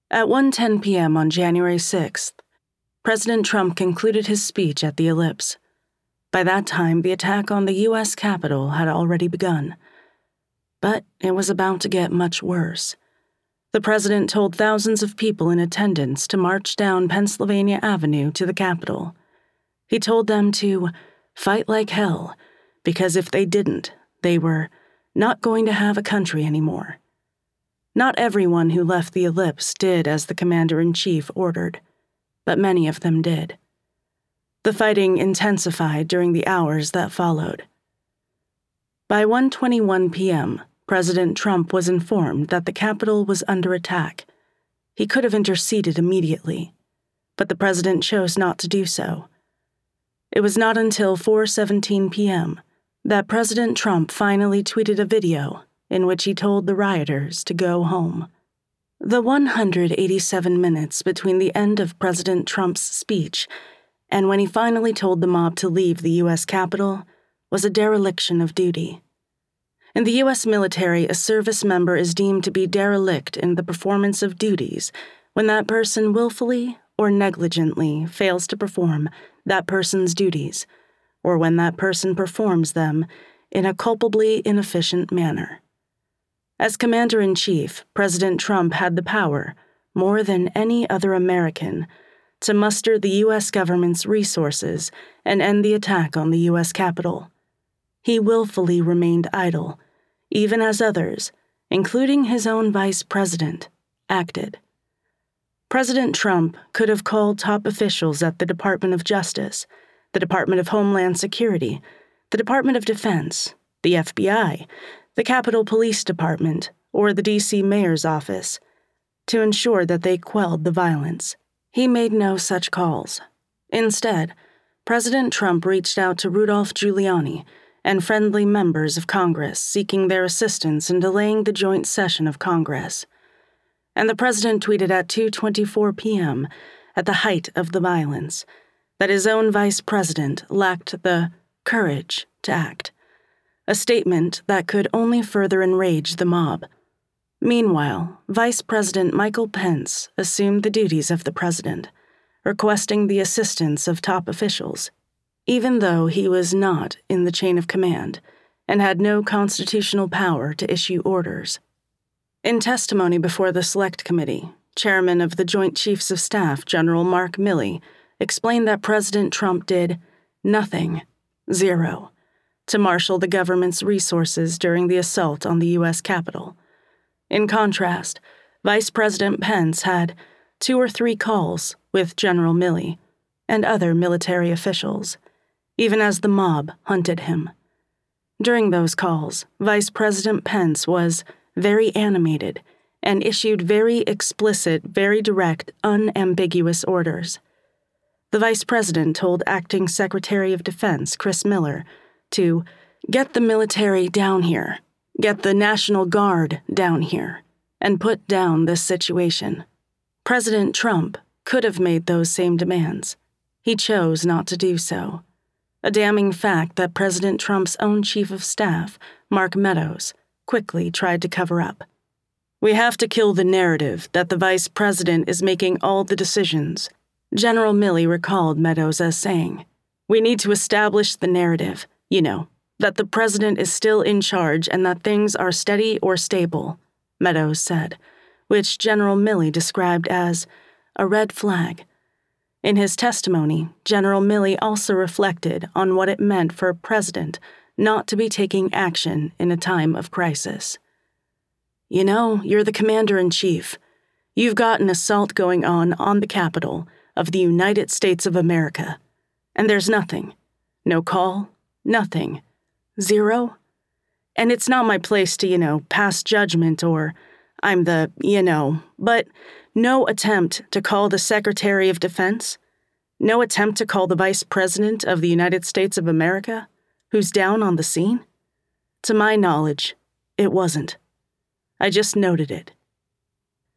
At 1:10 p.m. on January 6th, President Trump concluded his speech at the Ellipse. By that time, the attack on the U.S. Capitol had already begun. But it was about to get much worse. The president told thousands of people in attendance to march down Pennsylvania Avenue to the Capitol. He told them to fight like hell, because if they didn't, they were not going to have a country anymore. Not everyone who left the Ellipse did as the commander-in-chief ordered, but many of them did. The fighting intensified during the hours that followed. By 1:21 p.m., President Trump was informed that the Capitol was under attack. He could have interceded immediately, but the president chose not to do so. It was not until 4:17 p.m. that President Trump finally tweeted a video in which he told the rioters to go home. The 187 minutes between the end of President Trump's speech and when he finally told the mob to leave the U.S. Capitol was a dereliction of duty. In the U.S. military, a service member is deemed to be derelict in the performance of duties when that person willfully or negligently fails to perform that person's duties, or when that person performs them in a culpably inefficient manner. As Commander-in-Chief, President Trump had the power, more than any other American, to muster the U.S. government's resources and end the attack on the U.S. Capitol. He willfully remained idle, even as others, including his own vice president, acted. President Trump could have called top officials at the Department of Justice, the Department of Homeland Security, the Department of Defense, the FBI, the Capitol Police Department, or the D.C. Mayor's office, to ensure that they quelled the violence. He made no such calls. Instead, President Trump reached out to Rudolph Giuliani and friendly members of Congress seeking their assistance in delaying the joint session of Congress. And the president tweeted at 2:24 p.m., at the height of the violence, that his own vice president lacked the courage to act, a statement that could only further enrage the mob. Meanwhile, Vice President Michael Pence assumed the duties of the president, requesting the assistance of top officials, even though he was not in the chain of command and had no constitutional power to issue orders. In testimony before the Select Committee, Chairman of the Joint Chiefs of Staff, General Mark Milley, explained that President Trump did nothing, zero, to marshal the government's resources during the assault on the U.S. Capitol. In contrast, Vice President Pence had 2 or 3 calls with General Milley and other military officials, even as the mob hunted him. During those calls, Vice President Pence was very animated and issued very explicit, very direct, unambiguous orders. The Vice President told Acting Secretary of Defense Chris Miller to get the military down here, get the National Guard down here, and put down this situation. President Trump could have made those same demands. He chose not to do so. A damning fact that President Trump's own Chief of Staff, Mark Meadows, quickly tried to cover up. "We have to kill the narrative that the Vice President is making all the decisions," General Milley recalled Meadows as saying. "We need to establish the narrative, that the president is still in charge and that things are steady or stable," Meadows said, which General Milley described as a red flag. In his testimony, General Milley also reflected on what it meant for a president not to be taking action in a time of crisis. You're the commander-in-chief. You've got an assault going on the Capitol of the United States of America, and there's nothing. No call, nothing. Zero. And it's not my place to, pass judgment or I'm the, but no attempt to call the Secretary of Defense, no attempt to call the Vice President of the United States of America, who's down on the scene. To my knowledge, it wasn't. I just noted it.